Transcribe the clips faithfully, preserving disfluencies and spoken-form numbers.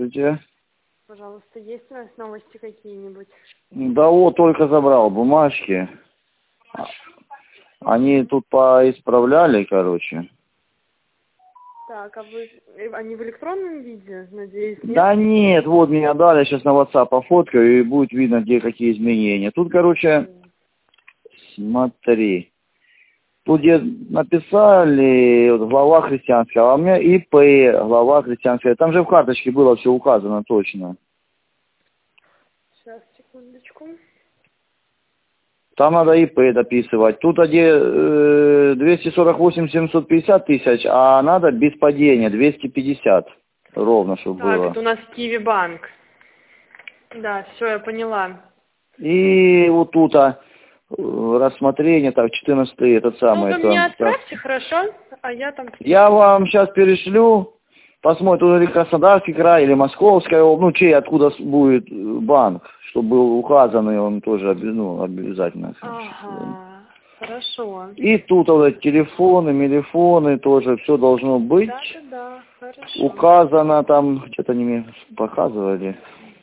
Здравствуйте. Пожалуйста, есть у нас новости какие-нибудь? Да вот, только забрал бумажки. Они тут поисправляли, короче. Так, а вы... Они в электронном виде, надеюсь, нет? Да нет, вот меня дали, сейчас на WhatsApp пофоткаю, и будет видно, где какие изменения. Тут, короче, смотри. Тут где написали вот, глава христианская, а у меня ИП, глава христианская. Там же в карточке было все указано точно. Сейчас, секундочку. Там надо ИП дописывать. Тут где э, двести сорок восемь семьсот пятьдесят тысяч, а надо без падения двести пятьдесят. Ровно, чтобы Так, было. это у нас Киви Банк. Да, все, я поняла. И вот тут а, рассмотрение, так, четырнадцатый, этот самый. Ну, вы это, мне так. отправьте, хорошо? А я там... Я вам сейчас перешлю, посмотрим, или Краснодарский край, или Московская, ну, чей, откуда будет банк, чтобы был указанный, он тоже, ну, обязательно. Ага, хорошо. И тут вот телефоны, мелифоны тоже, все должно быть. Да, да, да, хорошо. Указано там, что-то они мне показывали.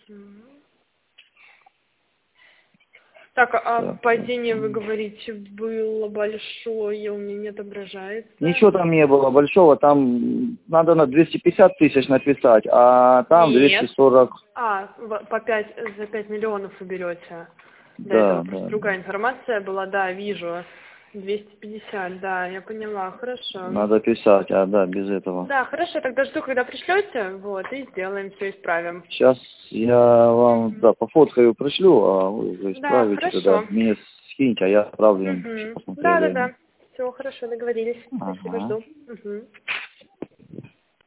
Так, а Так, падение, так. вы говорите, было большое, у меня не отображается. Ничего там не было большого, там надо на двести пятьдесят тысяч написать, а там Нет. двести сорок. А, в- по пять, за пять миллионов вы берете. До Да, этого да. просто другая информация была, да, вижу. двести пятьдесят, да, я поняла, хорошо. Надо писать, а да, без этого. Да, хорошо, тогда жду, когда пришлете, вот, и сделаем, все исправим. Сейчас я вам, да, пофоткаю, пришлю, а вы уже Да, исправите, хорошо. тогда мне скиньте, а я отправлю им. Угу. Сейчас посмотрю Да, да, время. да. Все, хорошо, договорились. Спасибо, Ага. жду. Угу.